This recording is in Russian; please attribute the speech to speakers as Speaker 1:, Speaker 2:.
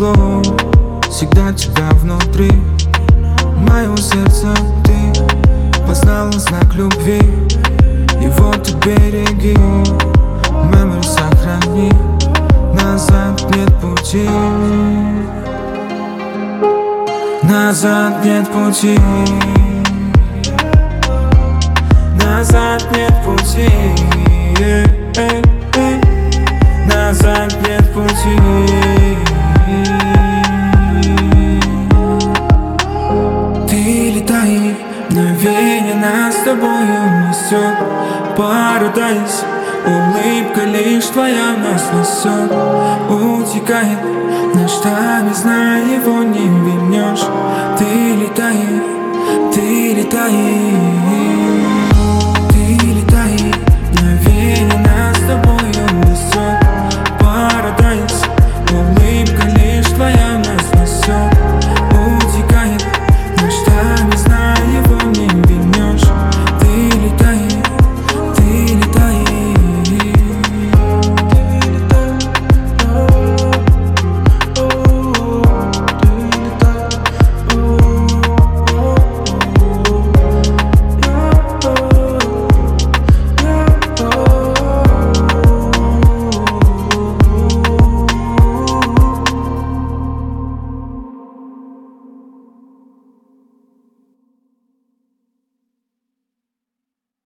Speaker 1: тепло, всегда тебя внутри. Моего сердца ты познала знак любви, и вот ты береги, мемори сохрани. Назад нет пути, назад нет пути, назад нет пути, назад нет пути. Ты летай, мгновение нас с тобою несет Paradise, улыбка лишь твоя нас несет. Утекает